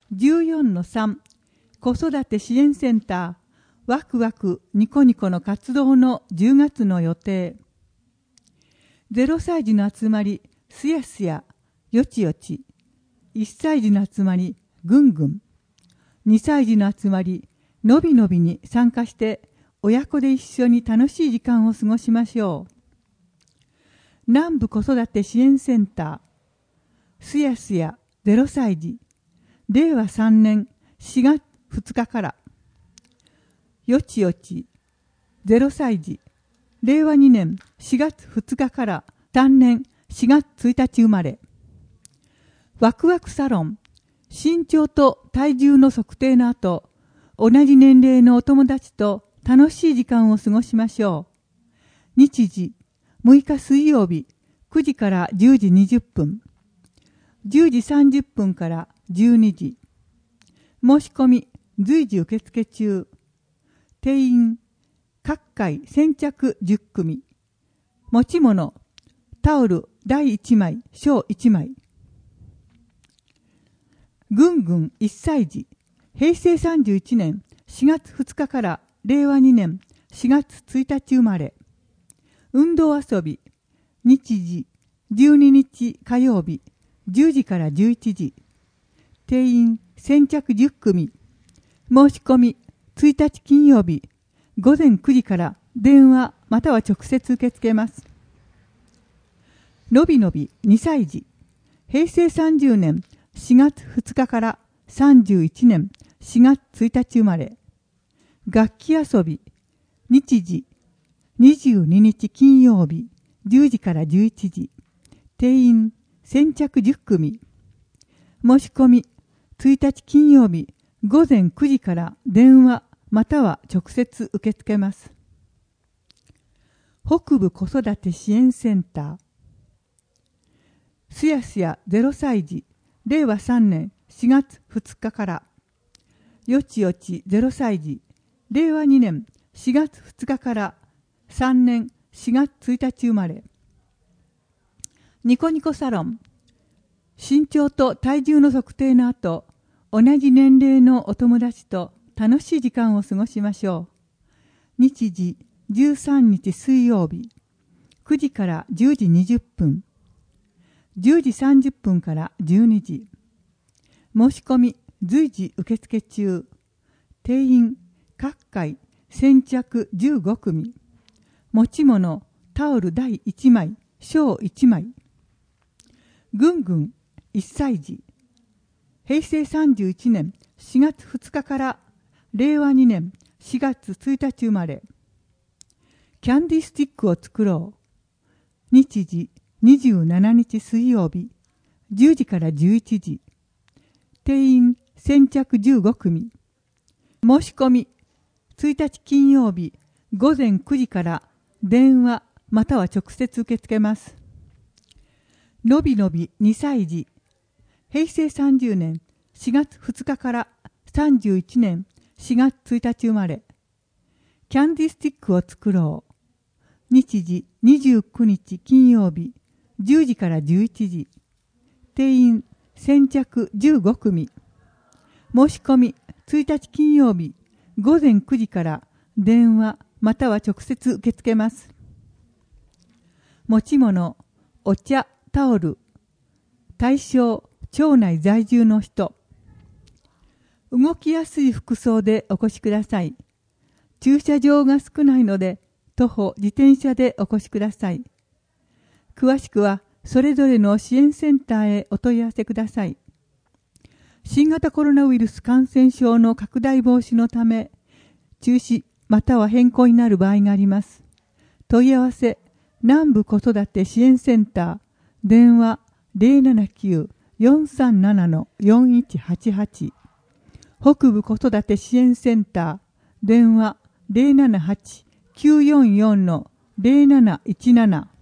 14-3 子育て支援センターワクワクニコニコの活動の10月の予定。0歳児の集まりすやすやよちよち、1歳児の集まりぐんぐん、2歳児の集まりのびのびに参加して親子で一緒に楽しい時間を過ごしましょう。南部子育て支援センターすやすや0歳児令和3年4月2日から、よちよち0歳児令和2年4月2日から3年4月1日生まれ。ワクワクサロン身長と体重の測定の後、同じ年齢のお友達と楽しい時間を過ごしましょう。日時6日水曜日9時から10時20分、10時30分から12時。申し込み随時受付中。定員各回先着10組。持ち物タオル大1枚小1枚。ぐんぐん1歳児平成31年4月2日から令和2年4月1日生まれ。運動遊び日時12日火曜日10時から11時。定員先着10組。申し込み1日金曜日午前9時から電話または直接受け付けます。のびのび2歳児平成30年4月2日から31年4月1日生まれ。楽器遊び日時22日金曜日10時から11時。定員先着10組。申し込み1日金曜日午前9時から電話または直接受け付けます。北部子育て支援センターすやすや0歳児令和3年4月2日から、よちよち0歳児令和2年4月2日から3年4月1日生まれ。ニコニコサロン身長と体重の測定の後、同じ年齢のお友達と楽しい時間を過ごしましょう。日時13日水曜日9時から10時20分、10時30分から12時。申し込み随時受付中。定員各回先着15組。持ち物タオル大1枚小1枚。ぐんぐん1歳児平成31年4月2日から令和2年4月1日生まれ。キャンディスティックを作ろう。日時27日水曜日10時から11時。定員先着15組。申し込み1日金曜日午前9時から電話または直接受け付けます。のびのび2歳児平成30年4月2日から31年4月1日生まれ。キャンディスティックを作ろう。日時29日金曜日10時から11時。定員先着15組。申し込み1日金曜日午前9時から電話または直接受け付けます。持ち物お茶タオル。対象町内在住の人。動きやすい服装でお越しください。駐車場が少ないので徒歩自転車でお越しください。詳しくはそれぞれの支援センターへお問い合わせください。新型コロナウイルス感染症の拡大防止のため中止または変更になる場合があります。問い合わせ南部子育て支援センター電話 079-437-4188 北部子育て支援センター電話 078-944-0717